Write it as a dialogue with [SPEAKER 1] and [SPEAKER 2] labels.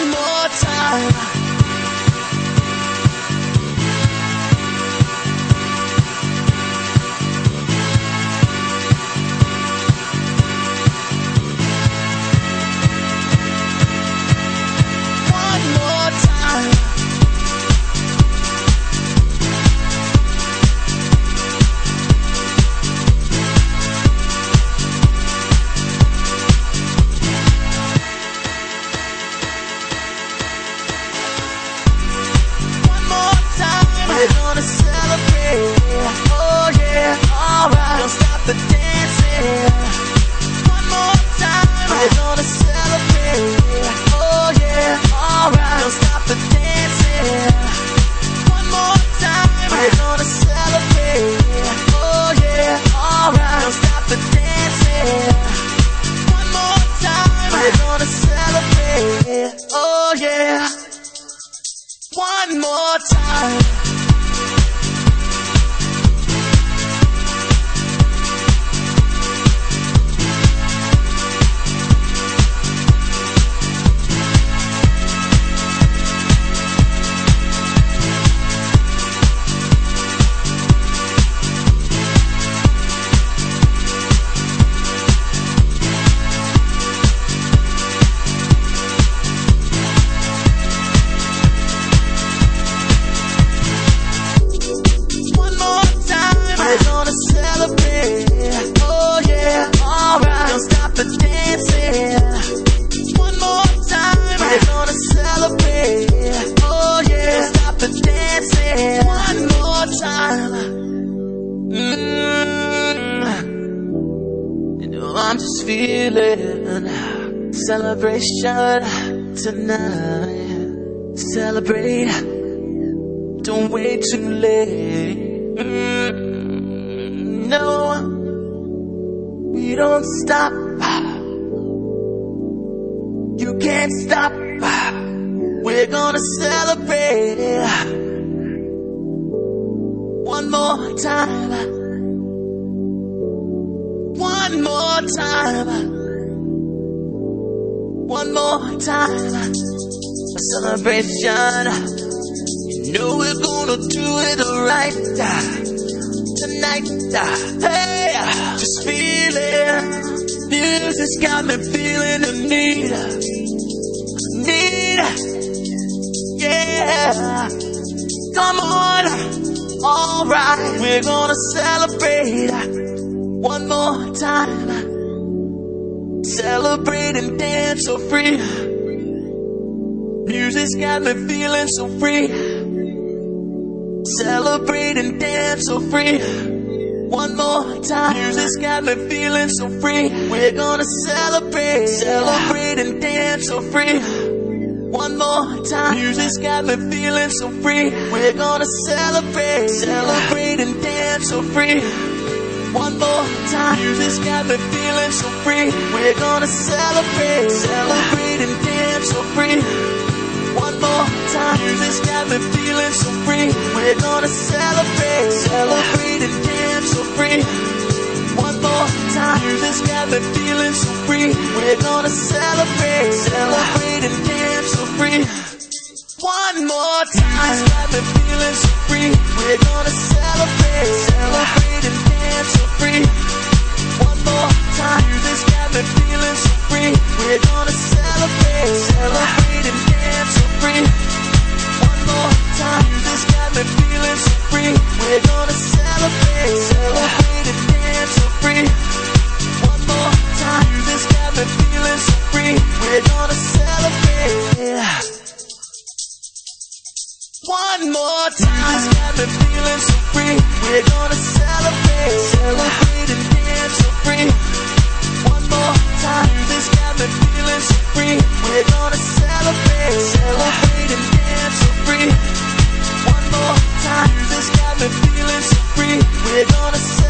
[SPEAKER 1] One more time. We're gonna celebrate, oh yeah, alright. Don't stop the dancing. One more time. We're gonna celebrate, oh yeah, alright. Don't stop the dancing. One more time. We're gonna celebrate, oh yeah, alright. Don't stop the dancing. One more time. We're gonna celebrate, oh yeah. One more time. We're gonna celebrate, oh yeah, alright. Don't stop the dancing. One more time. We're gonna celebrate, oh yeah. Don't stop the dancing. One more time. You know I'm just feeling celebration tonight. Celebrate, don't wait too late. No, we don't stop. You can't stop. We're gonna celebrate one more time. One more time. One more time. A celebration. You know we're gonna do it right tonight. Hey, just feeling. Music's got me feeling the need. Yeah. Come on. Alright, we're gonna celebrate one more time. Celebrate and dance so free. Music's got me feeling so free. Celebrate and dance so free. One more time. Music's got me feeling so free. We're gonna celebrate and dance so free. One more time. Music's got me feeling so free. We're gonna celebrate and dance so free. One more time. Music's got me feeling so free. We're gonna celebrate and dance so free. One more time. Music's got me feeling so free. We're gonna celebrate and dance so free. One more time. Music's got me feeling so free. We're gonna celebrate and dance so free. One more time. Music's got me feeling so free. We're gonna celebrate and dance so free. One more time. Music's got me feeling so free. We're gonna celebrate and dance so free. One more time. Music's got me feeling so free. We're gonna celebrate and dance so free. One more time. Music's got me feeling so free. We're gonna celebrate. One more time. Music's got me feeling so free. We're gonna celebrate and dance so free. One more time. Music's got me feeling so free. We're gonna celebrate and dance so free. One more time. Music's got me feeling so free. We're gonna celebrate.